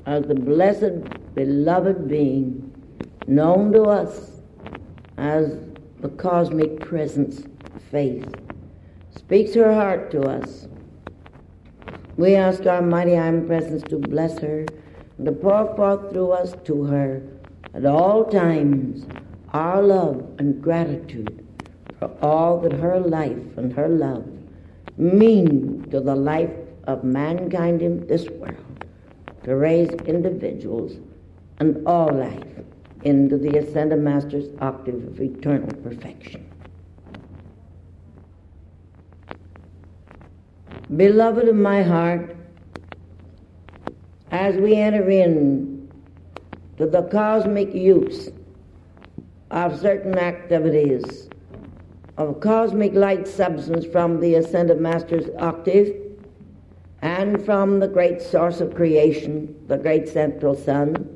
as the blessed, beloved being, known to us as the cosmic presence, faith, speaks her heart to us. We ask our mighty I Am Presence to bless her and to pour forth through us to her at all times our love and gratitude for all that her life and her love mean to the life of mankind in this world, to raise individuals and all life into the Ascended Master's octave of eternal perfection. Beloved of my heart, as we enter in to the cosmic use of certain activities of cosmic light substance from the Ascended Master's octave and from the great source of creation, the great central sun,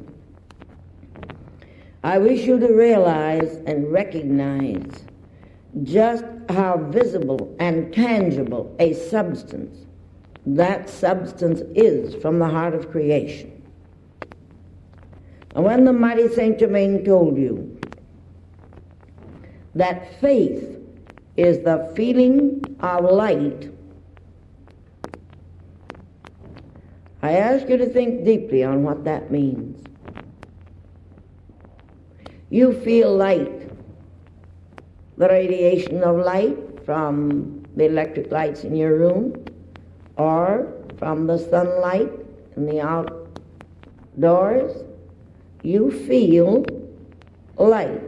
I wish you to realize and recognize just how visible and tangible a substance that substance is from the heart of creation. And when the mighty Saint Germain told you that faith is the feeling of light, I ask you to think deeply on what that means. You feel light, the radiation of light from the electric lights in your room or from the sunlight in the outdoors. You feel light.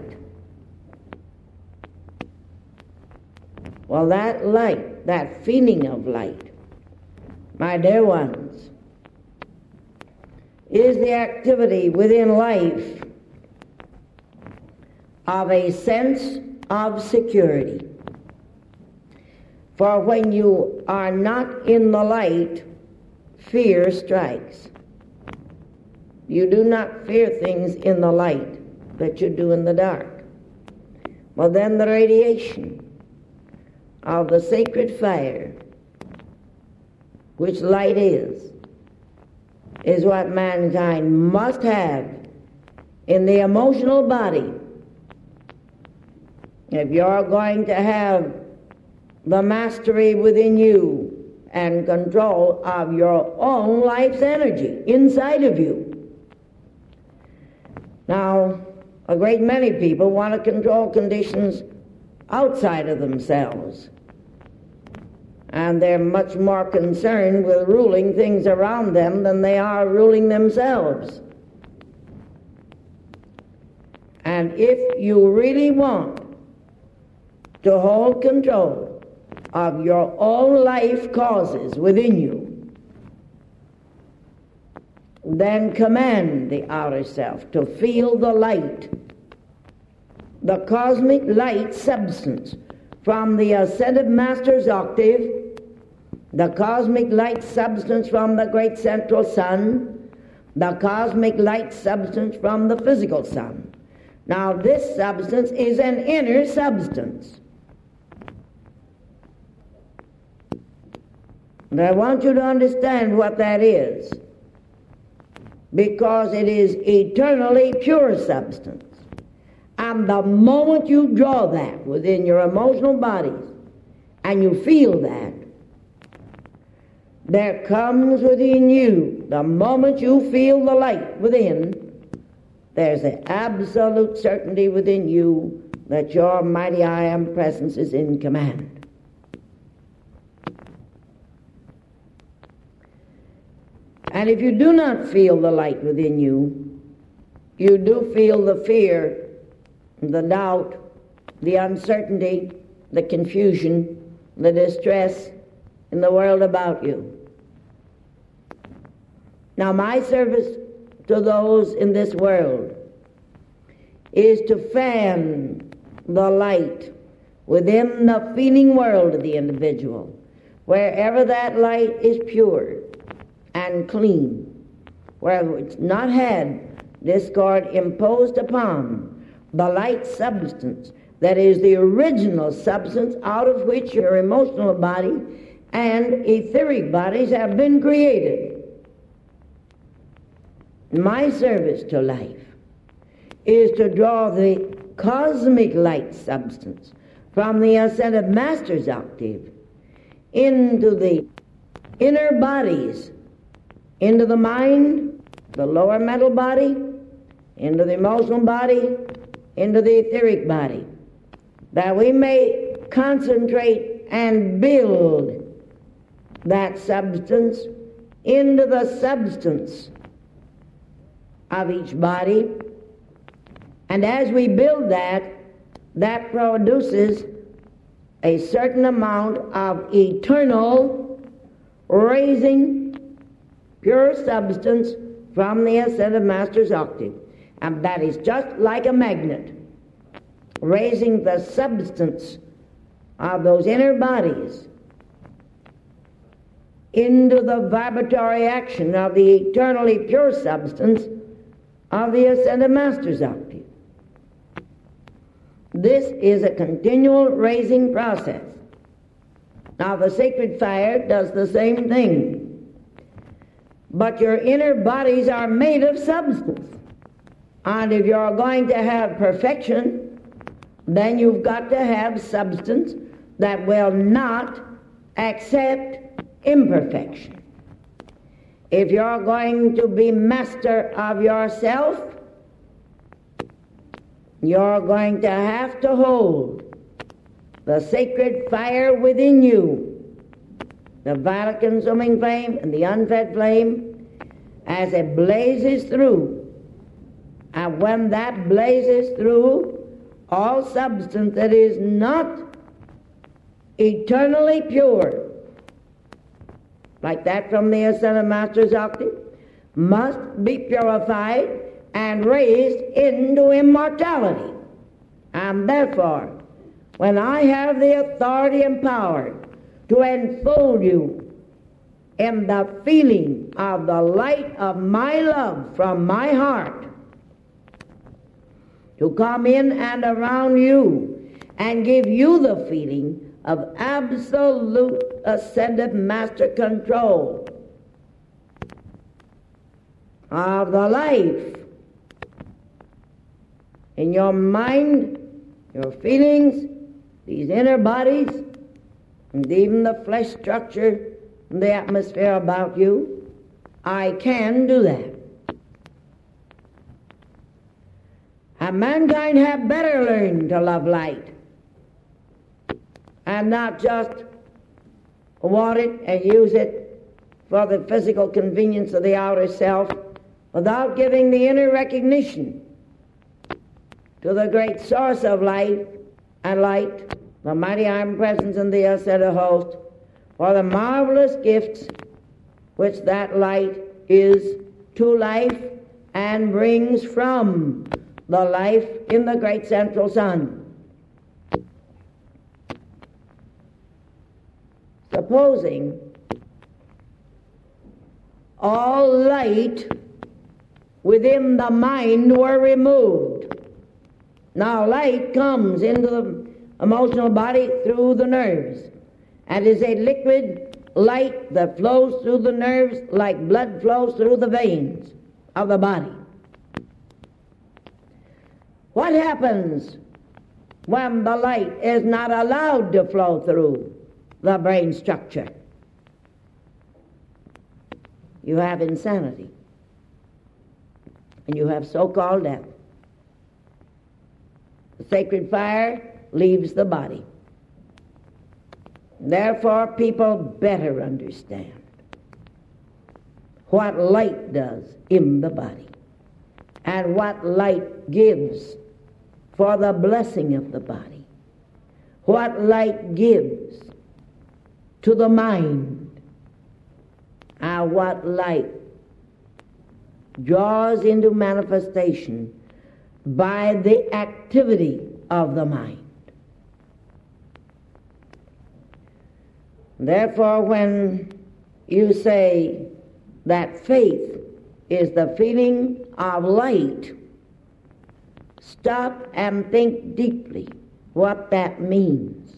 Well, that light, that feeling of light, my dear ones, is the activity within life of a sense of security. For when you are not in the light, fear strikes. You do not fear things in the light that you do in the dark. Well, then the radiation of the sacred fire, which light is what mankind must have in the emotional body if you're going to have the mastery within you and control of your own life's energy inside of you. Now, a great many people want to control conditions outside of themselves, and they're much more concerned with ruling things around them than they are ruling themselves. And if you really want to hold control of your own life causes within you, then command the outer self to feel the light, the cosmic light substance from the Ascended Master's octave, the cosmic light substance from the great central sun, the cosmic light substance from the physical sun. Now, this substance is an inner substance. And I want you to understand what that is, because it is eternally pure substance. And the moment you draw that within your emotional bodies and you feel that, there comes within you, the moment you feel the light within, there's an absolute certainty within you that your mighty I Am Presence is in command. And if you do not feel the light within you, you do feel the fear, the doubt, the uncertainty, the confusion, the distress in the world about you. Now, my service to those in this world is to fan the light within the feeling world of the individual, wherever that light is pure and clean, where it's not had discord imposed upon the light substance that is the original substance out of which your emotional body and etheric bodies have been created. My service to life is to draw the cosmic light substance from the ascended Master's octave into the inner bodies, into the mind, the lower mental body, into the emotional body, into the etheric body, that we may concentrate and build that substance into the substance of each body. And as we build that, that produces a certain amount of eternal raising pure substance from the ascended Master's octave. And that is just like a magnet, raising the substance of those inner bodies into the vibratory action of the eternally pure substance of the ascended Master's octave. This is a continual raising process. Now the sacred fire does the same thing. But your inner bodies are made of substance. And if you're going to have perfection, then you've got to have substance that will not accept imperfection. If you're going to be master of yourself, you're going to have to hold the sacred fire within you, the violet consuming flame and the unfed flame, as it blazes through. And when that blazes through, all substance that is not eternally pure, like that from the ascended Master's octave, must be purified and raised into immortality. And therefore, when I have the authority and power to enfold you in the feeling of the light of my love from my heart, to come in and around you and give you the feeling of absolute ascended Master control of the life in your mind, your feelings, these inner bodies, and even the flesh structure and the atmosphere about you, I can do that. And mankind have better learned to love light and not just want it and use it for the physical convenience of the outer self without giving the inner recognition to the great source of life and light, the mighty omnipresence in the ascended host, for the marvelous gifts which that light is to life and brings from the life in the great central sun. Supposing all light within the mind were removed. Now light comes into the emotional body through the nerves and is a liquid light that flows through the nerves like blood flows through the veins of the body. What happens when the light is not allowed to flow through the brain structure? You have insanity, and you have so-called death. The sacred fire leaves the body. Therefore, people better understand what light does in the body and what light gives for the blessing of the body, what light gives to the mind, and what light draws into manifestation by the activity of the mind. Therefore, when you say that faith is the feeling of light, stop and think deeply what that means.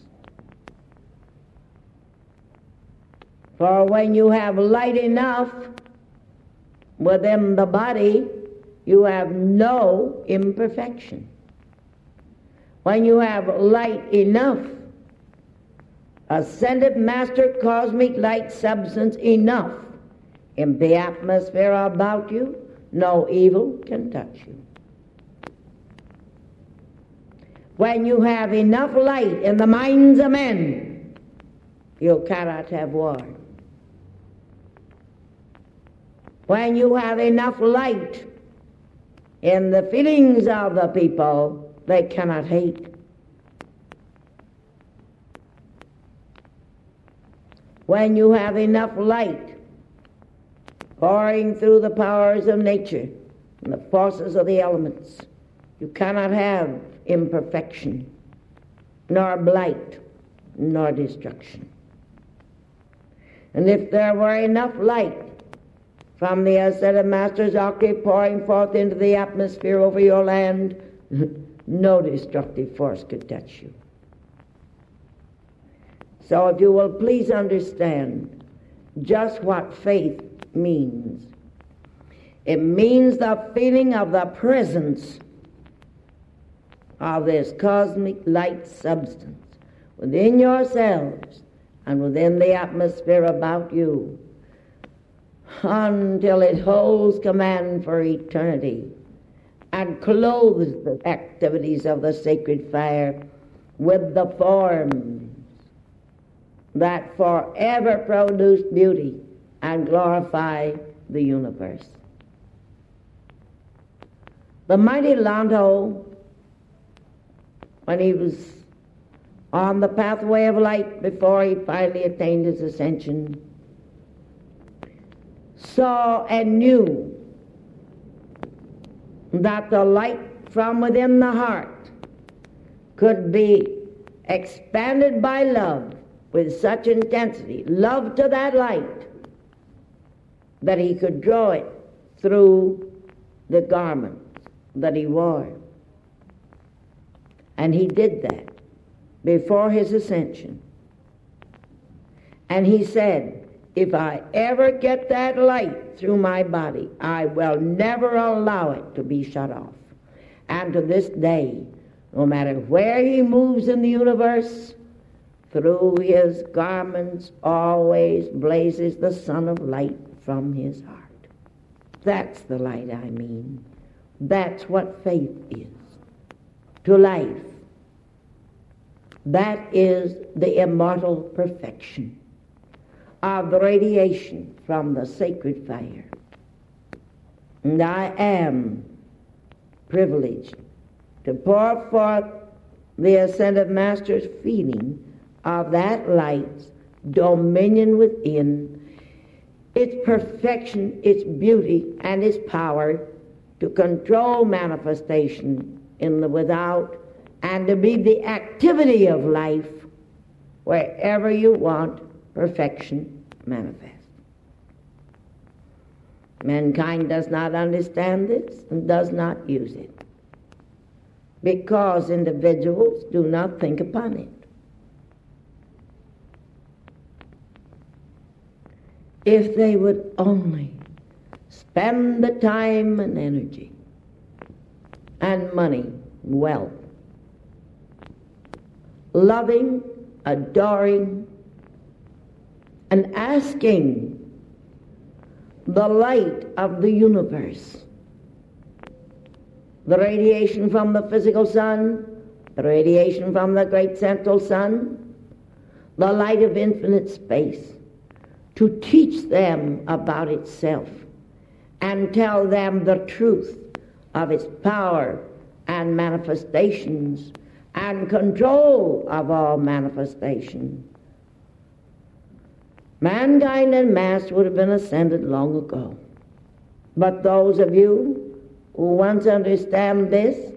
For when you have light enough within the body, you have no imperfection. When you have light enough, ascended master cosmic light substance enough in the atmosphere about you, no evil can touch you. When you have enough light in the minds of men, you cannot have war. When you have enough light in the feelings of the people, they cannot hate. When you have enough light pouring through the powers of nature and the forces of the elements, you cannot have imperfection, nor blight, nor destruction. And if there were enough light from the ascended master's octave pouring forth into the atmosphere over your land, no destructive force could touch you. So if you will please understand just what faith means. It means the feeling of the presence of this cosmic light substance within yourselves and within the atmosphere about you until it holds command for eternity and clothes the activities of the sacred fire with the forms that forever produce beauty and glorify the universe. The mighty Lonto, when he was on the pathway of light before he finally attained his ascension, saw and knew that the light from within the heart could be expanded by love with such intensity, love to that light, that he could draw it through the garments that he wore. And he did that before his ascension. And he said, if I ever get that light through my body, I will never allow it to be shut off. And to this day, no matter where he moves in the universe, through his garments always blazes the sun of light from his heart. That's the light I mean. That's what faith is to life. That is the immortal perfection of the radiation from the sacred fire. And I am privileged to pour forth the ascended master's feeling of that light's dominion within, its perfection, its beauty, and its power to control manifestation in the without and to be the activity of life wherever you want perfection manifest. Mankind does not understand this and does not use it because individuals do not think upon it. If they would only spend the time and energy and money, wealth, loving, adoring, and asking the light of the universe, the radiation from the physical sun, the radiation from the great central sun, the light of infinite space, to teach them about itself and tell them the truth of its power and manifestations and control of all manifestation. Mankind en masse would have been ascended long ago. But those of you who once understand this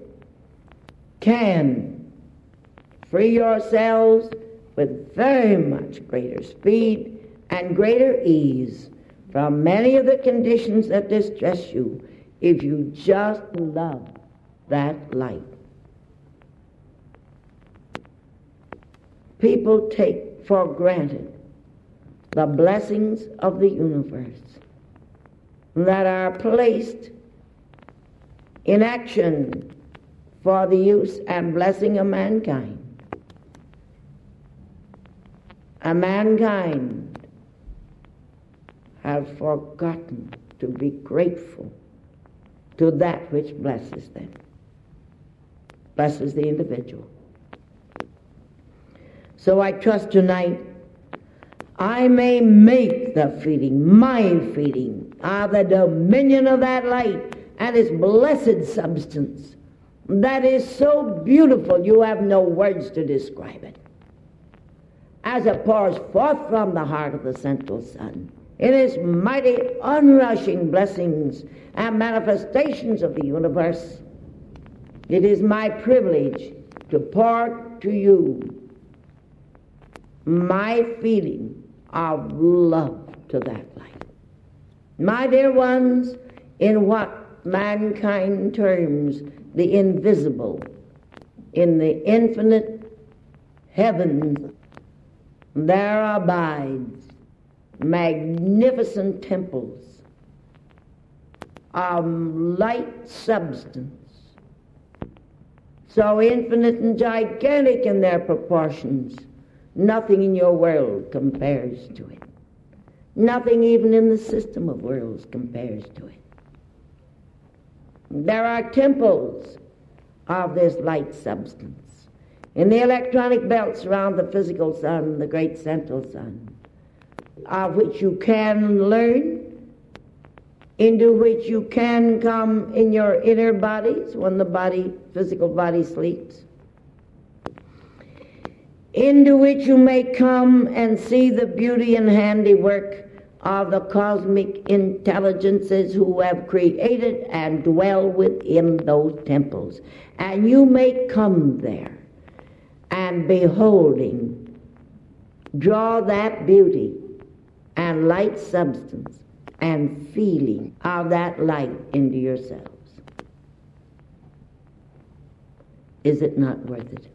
can free yourselves with very much greater speed and greater ease from many of the conditions that distress you if you just love that light. People take for granted the blessings of the universe. that are placed in action for the use and blessing of mankind. And mankind have forgotten to be grateful to that which blesses them, blesses the individual. So I trust tonight I may make the feeding, my feeding, of the dominion of that light and its blessed substance that is so beautiful you have no words to describe it. As it pours forth from the heart of the central sun, in its mighty onrushing blessings and manifestations of the universe, it is my privilege to pour to you my feeling of love to that light. My dear ones, in what mankind terms the invisible, in the infinite heavens, there abides magnificent temples of light substance, so infinite and gigantic in their proportions, nothing in your world compares to it. Nothing even in the system of worlds compares to it. There are temples of this light substance in the electronic belts around the physical sun, the great central sun, of which you can learn, into which you can come in your inner bodies when the physical body sleeps, into which you may come and see the beauty and handiwork of the cosmic intelligences who have created and dwell within those temples. And you may come there and beholding, draw that beauty and light substance and feeling of that light into yourselves. Is it not worth it?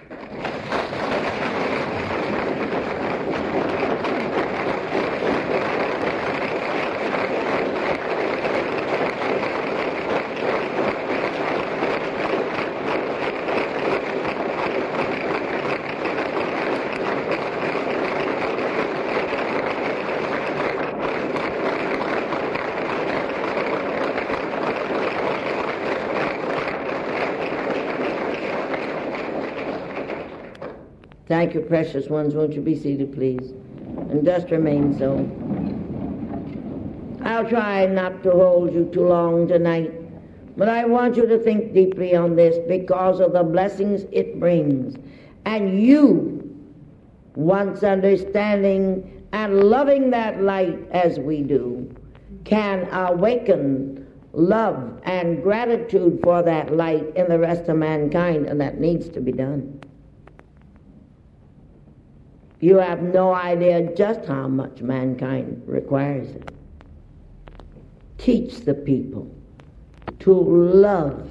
Thank you, precious ones. Won't you be seated, please? And just remain so. I'll try not to hold you too long tonight, but I want you to think deeply on this because of the blessings it brings. And you, once understanding and loving that light as we do, can awaken love and gratitude for that light in the rest of mankind, and that needs to be done. You have no idea just how much mankind requires it. Teach the people to love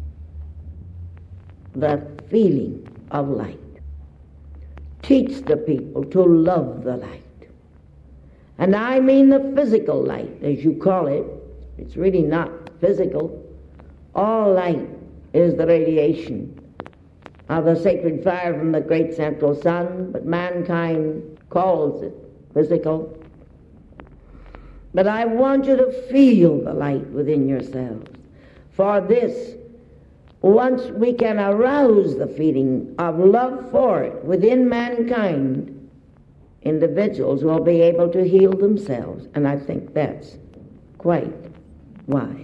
the feeling of light. Teach the people to love the light. And I mean the physical light, as you call it. It's really not physical. All light is the radiation of the sacred fire from the great central sun, but mankind calls it physical. But I want you to feel the light within yourselves. For this, once we can arouse the feeling of love for it within mankind, individuals will be able to heal themselves, and I think that's quite wise.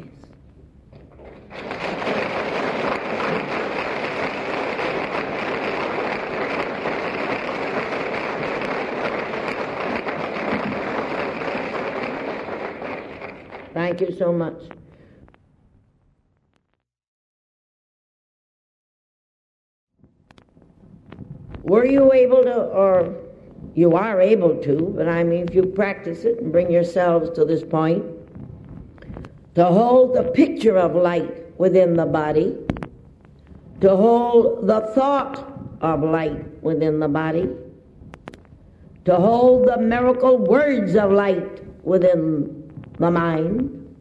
Thank you so much. Were you able to, or you are able to, but I mean if you practice it and bring yourselves to this point, to hold the picture of light within the body, to hold the thought of light within the body, to hold the miracle words of light within the mind,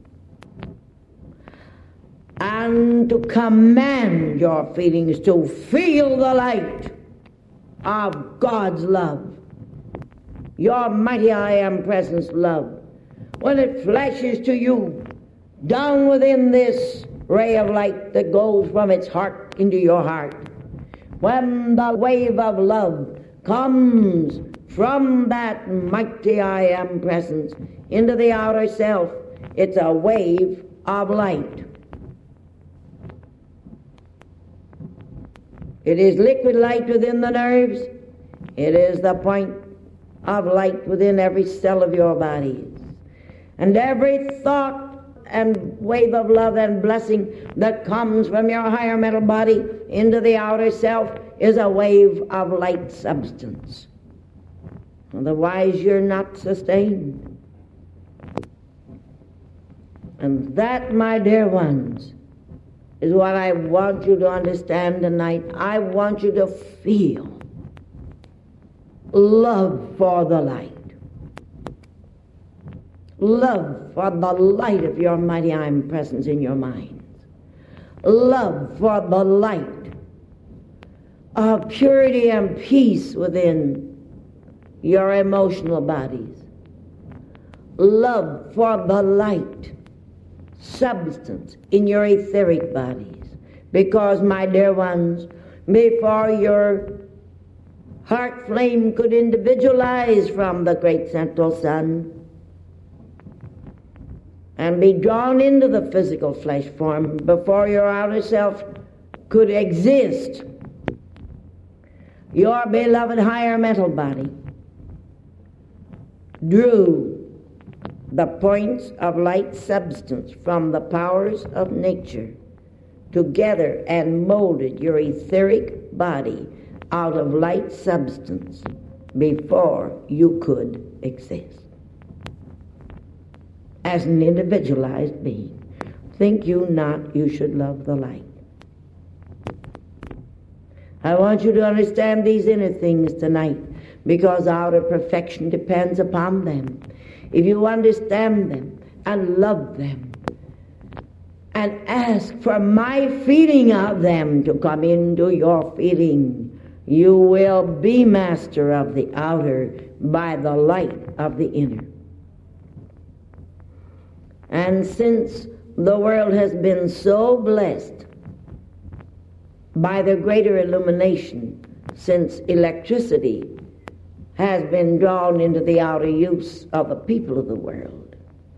and to command your feelings to feel the light of God's love, your mighty I am presence love. When it flashes to you down within this ray of light that goes from its heart into your heart, when the wave of love comes from that mighty I am presence into the outer self, it's a wave of light. It is liquid light within the nerves. It is the point of light within every cell of your body. And every thought and wave of love and blessing that comes from your higher mental body into the outer self is a wave of light substance. Otherwise, you're not sustained. And that, my dear ones, is what I want you to understand tonight. I want you to feel love for the light. Love for the light of your mighty I am presence in your mind. Love for the light of purity and peace within your emotional bodies. Love for the light substance in your etheric bodies. Because, my dear ones, before your heart flame could individualize from the great central sun and be drawn into the physical flesh form, before your outer self could exist, your beloved higher mental body drew the points of light substance from the powers of nature together and molded your etheric body out of light substance before you could exist as an individualized being. Think you not you should love the light? I want you to understand these inner things tonight, because outer perfection depends upon them. If you understand them and love them and ask for my feeling of them to come into your feeling, you will be master of the outer by the light of the inner. And since the world has been so blessed by the greater illumination, since electricity has been drawn into the outer use of the people of the world,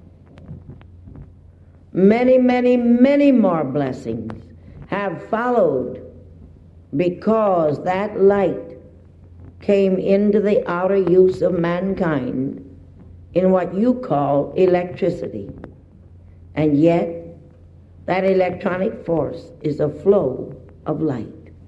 many, many, many more blessings have followed, because that light came into the outer use of mankind in what you call electricity. And yet, that electronic force is a flow of light.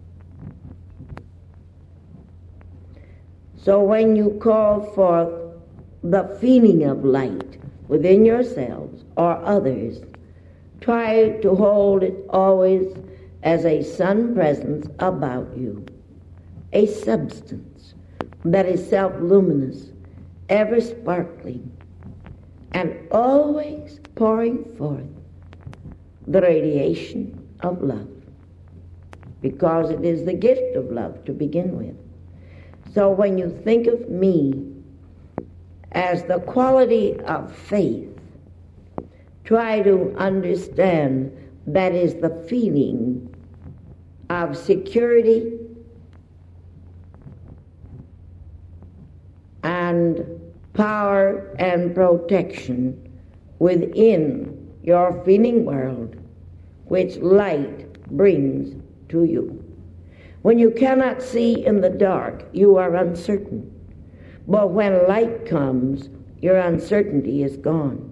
So when you call forth the feeling of light within yourselves or others, try to hold it always as a sun presence about you, a substance that is self-luminous, ever sparkling, and always pouring forth the radiation of love, because it is the gift of love to begin with. So when you think of me as the quality of faith, try to understand that is the feeling of security and power and protection within your feeling world, which light brings to you. When you cannot see in the dark, you are uncertain. But when light comes, your uncertainty is gone.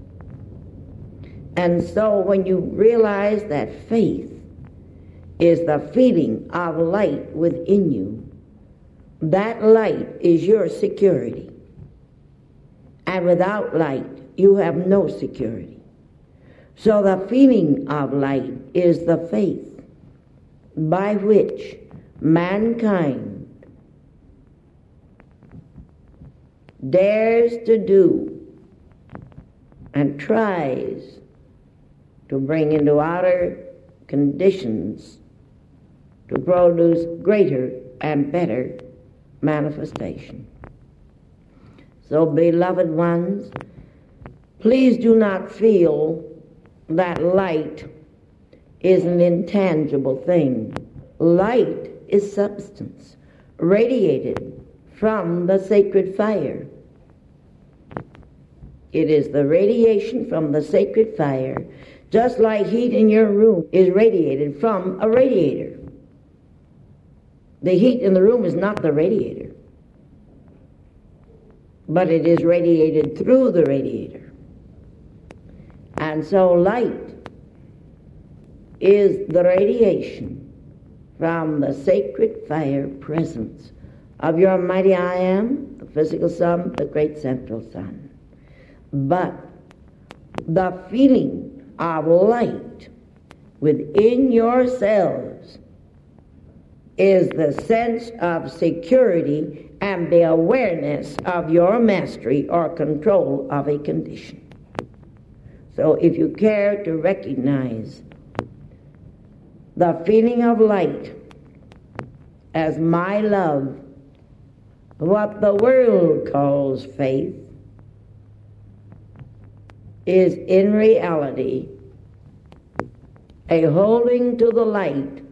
And so when you realize that faith is the feeling of light within you, that light is your security. And without light, you have no security. So the feeling of light is the faith by which mankind dares to do and tries to bring into outer conditions to produce greater and better manifestation. So, beloved ones, please do not feel that light is an intangible thing. Light is substance radiated from the sacred fire. It is the radiation from the sacred fire, just like heat in your room is radiated from a radiator. The heat in the room is not the radiator, but it is radiated through the radiator. And so light is the radiation from the sacred fire presence of your mighty I Am, the physical sun, the great central sun. But the feeling of light within yourselves is the sense of security and the awareness of your mastery or control of a condition. So if you care to recognize the feeling of light as my love, what the world calls faith is in reality a holding to the light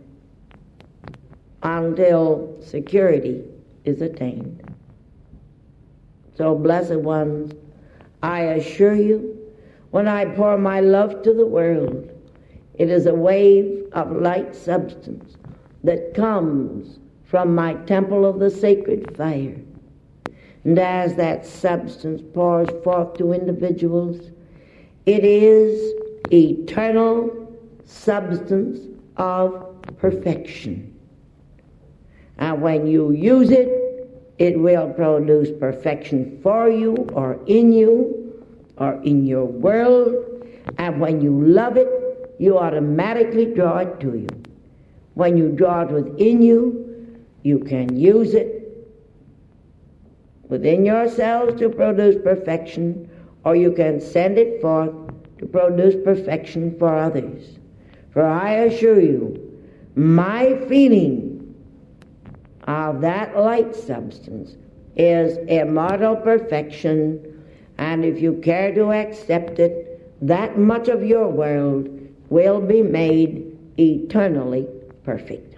until security is attained. So, blessed ones, I assure you, when I pour my love to the world, it is a wave of light substance that comes from my temple of the sacred fire. And as that substance pours forth to individuals, it is eternal substance of perfection. And when you use it, it will produce perfection for you or in your world. And when you love it, you automatically draw it to you. When you draw it within you, you can use it within yourselves to produce perfection, or you can send it forth to produce perfection for others. For I assure you, my feeling of that light substance is immortal perfection, and if you care to accept it, that much of your world will be made eternally perfect.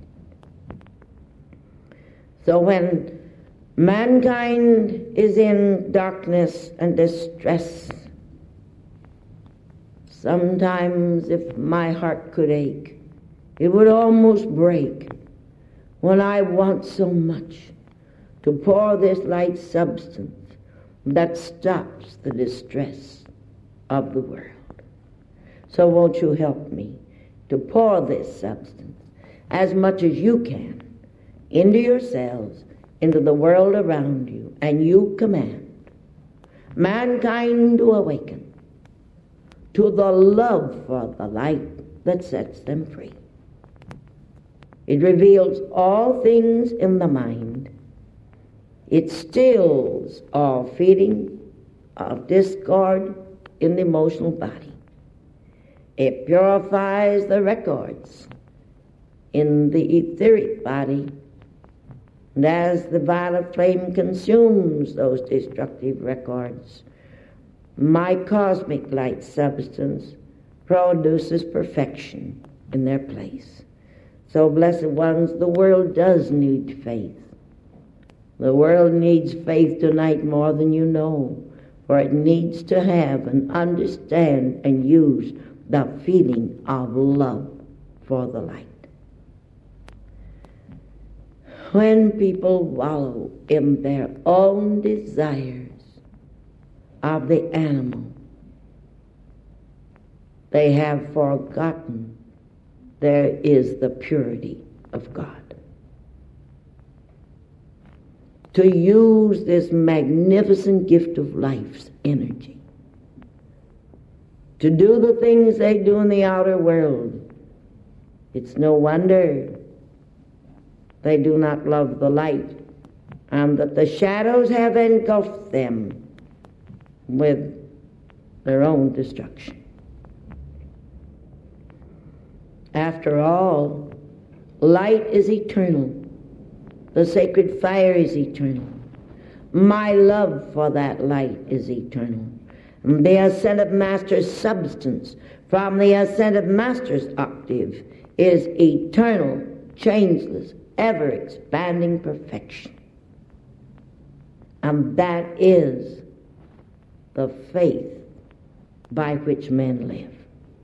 So when mankind is in darkness and distress, sometimes if my heart could ache, it would almost break when I want so much to pour this light substance that stops the distress of the world. So won't you help me to pour this substance as much as you can into yourselves, into the world around you, and you command mankind to awaken to the love for the light that sets them free. It reveals all things in the mind. It stills all feeling of discord in the emotional body. It purifies the records in the etheric body. And as the violet flame consumes those destructive records, my cosmic light substance produces perfection in their place. So, blessed ones, the world does need faith. The world needs faith tonight more than you know, for it needs to have and understand and use the feeling of love for the light. When people wallow in their own desires of the animal, they have forgotten there is the purity of God. To use this magnificent gift of life's energy, to do the things they do in the outer world, it's no wonder they do not love the light, and that the shadows have engulfed them with their own destruction. After all, light is eternal. The sacred fire is eternal. My love for that light is eternal. And the ascended master's substance from the ascended master's octave is eternal, changeless, ever-expanding perfection. And that is the faith by which men live.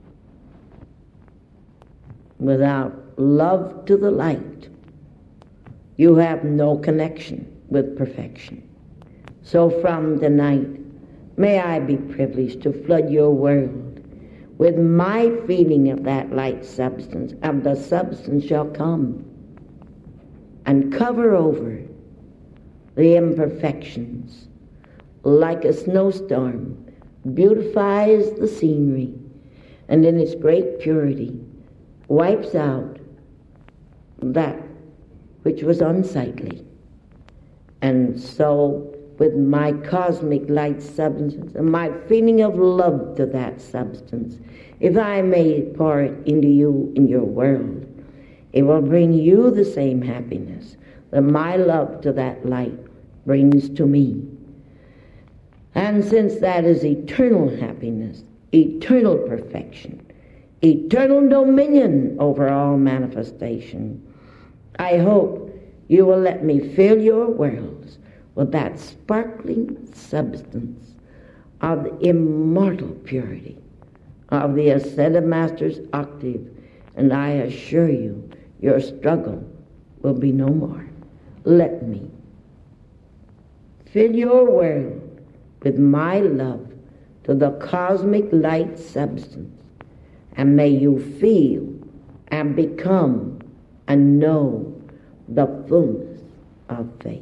Without love to the light, you have no connection with perfection. So from tonight, may I be privileged to flood your world with my feeling of that light substance, and the substance shall come and cover over the imperfections like a snowstorm, beautifies the scenery, and in its great purity wipes out that which was unsightly. And so with my cosmic light substance and my feeling of love to that substance, if I may pour it into you in your world, it will bring you the same happiness that my love to that light brings to me. And since that is eternal happiness, eternal perfection, eternal dominion over all manifestation, I hope you will let me fill your worlds with that sparkling substance of the immortal purity of the ascended master's octave, and I assure you, your struggle will be no more. Let me fill your world with my love to the cosmic light substance, and may you feel and become and know the fullness of faith.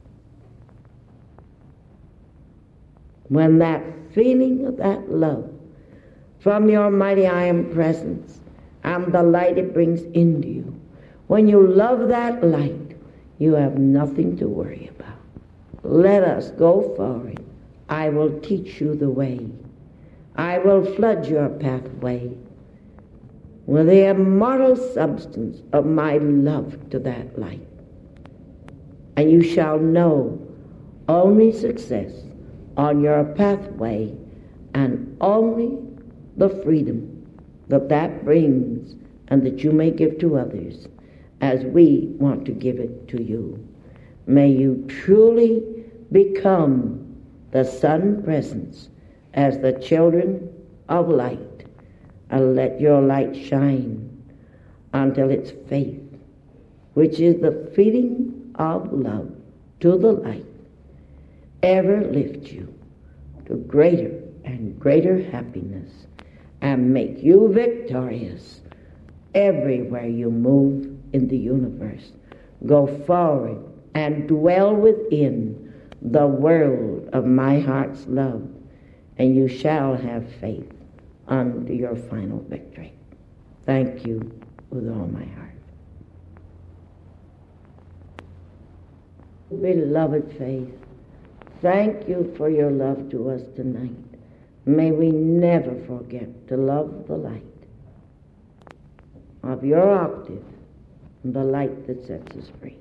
When that feeling of that love from your mighty I am presence and the light it brings into you, when you love that light, you have nothing to worry about. Let us go forward. I will teach you the way. I will flood your pathway with the immortal substance of my love to that light. And you shall know only success on your pathway and only the freedom that that brings and that you may give to others as we want to give it to you. May you truly become the sun presence as the children of light, and let your light shine until its faith, which is the feeling of love to the light, ever lift you to greater and greater happiness and make you victorious everywhere you move in the universe. Go forward and dwell within the world of my heart's love, and you shall have faith unto your final victory. Thank you with all my heart. Beloved Faith, thank you for your love to us tonight. May we never forget to love the light of your octave, the light that sets us free.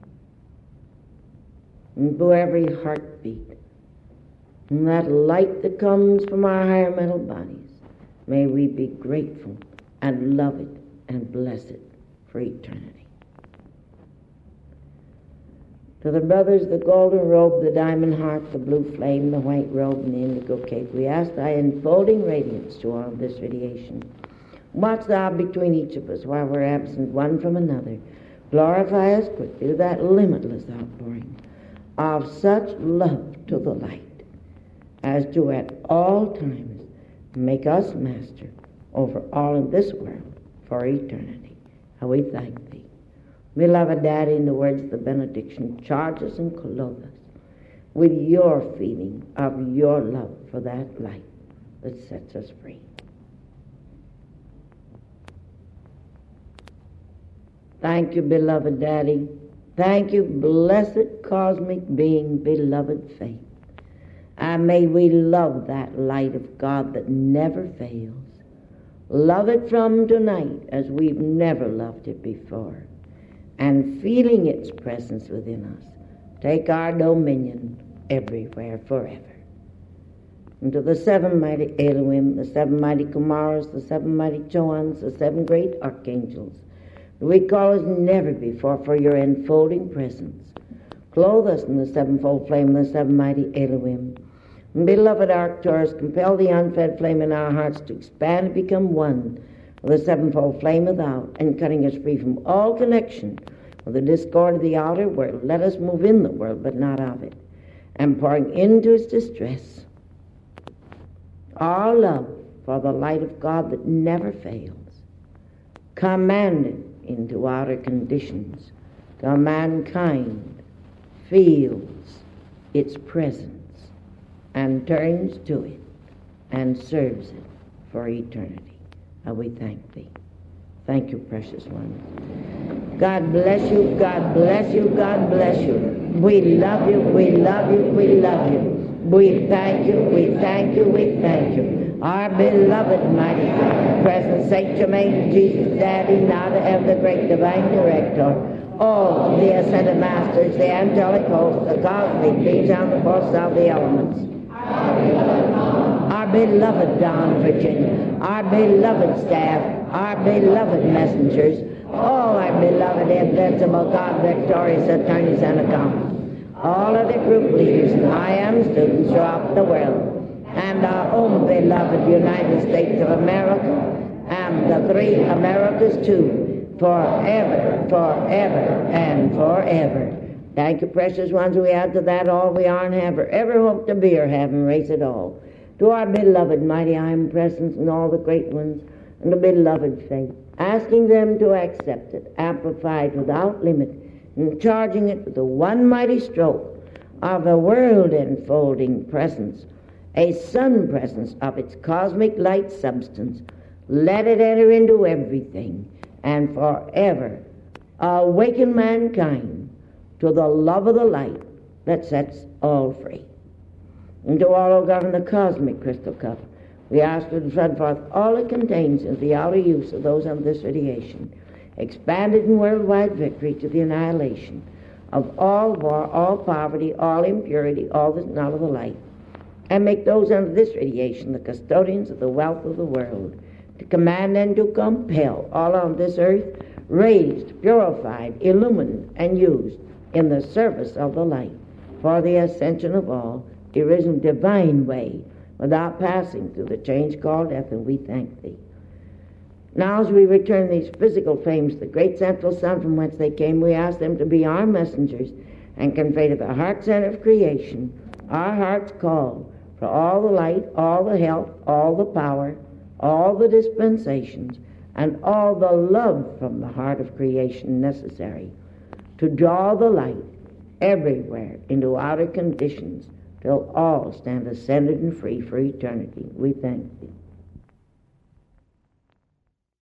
And through every heartbeat, and that light that comes from our higher mental bodies, may we be grateful and love it and bless it for eternity. To the brothers, the golden robe, the diamond heart, the blue flame, the white robe, and the indigo cape, we ask thy enfolding radiance to all this radiation. Watch thou between each of us while we're absent one from another. Glorify us quickly to that limitless outpouring of such love to the light as to at all times make us master over all in this world for eternity. And we thank thee. Beloved Daddy, in the words of the benediction, charge us and clothe us with your feeling of your love for that light that sets us free. Thank you, beloved Daddy. Thank you, blessed cosmic being, beloved Faith. And may we love that light of God that never fails Love it from tonight as we've never loved it before. And feeling its presence within us, take our dominion everywhere forever. And to the seven mighty Elohim, the seven mighty Kumaras, the seven mighty Choans, the seven great archangels, we call as never before for your enfolding presence. Clothe us in the sevenfold flame of the seven mighty Elohim. And beloved Arcturus, compel the unfed flame in our hearts to expand and become one with the sevenfold flame without, and cutting us free from all connection with the discord of the outer world. Let us move in the world, but not of it, and pouring into its distress our love for the light of God that never fails, command it into outer conditions till mankind feels its presence and turns to it and serves it for eternity. And we thank thee. Thank you, precious one. God bless you, God bless you, God bless you. We love you, we love you, we love you. We thank you, we thank you, we thank you. Our beloved mighty God, present Saint Germain, Jesus Daddy, now to ever the great divine director, all the ascended masters, the angelic hosts, the cosmic beings, and the forces of the elements. Our beloved Don Virginia, our beloved staff, our beloved messengers, all our beloved invincible God victorious attorneys and accountants, all of the group leaders and I am students throughout the world, and our own beloved United States of America, and the three Americas too, forever, forever, and forever. Thank you, precious ones. We add to that all we are and have ever hope to be or have and raise it all. To our beloved mighty I am presence and all the great ones and the beloved faith, asking them to accept it, amplified without limit, and charging it with the one mighty stroke of a world-enfolding presence, a sun presence of its cosmic light substance. Let it enter into everything and forever awaken mankind to the love of the light that sets all free. And to all who govern the cosmic crystal cup, we ask you to flood forth all it contains into the outer use of those under this radiation, expanded in worldwide victory to the annihilation of all war, all poverty, all impurity, all that's not of the light, and make those under this radiation the custodians of the wealth of the world, to command and to compel all on this earth raised, purified, illumined, and used in the service of the light for the ascension of all, there is a divine way without passing through the change called death, and we thank thee. Now as we return these physical flames to the great central sun from whence they came, we ask them to be our messengers and convey to the heart center of creation our heart's call for all the light, all the health, all the power, all the dispensations, and all the love from the heart of creation necessary to draw the light everywhere into outer conditions till all stand ascended and free for eternity. We thank thee.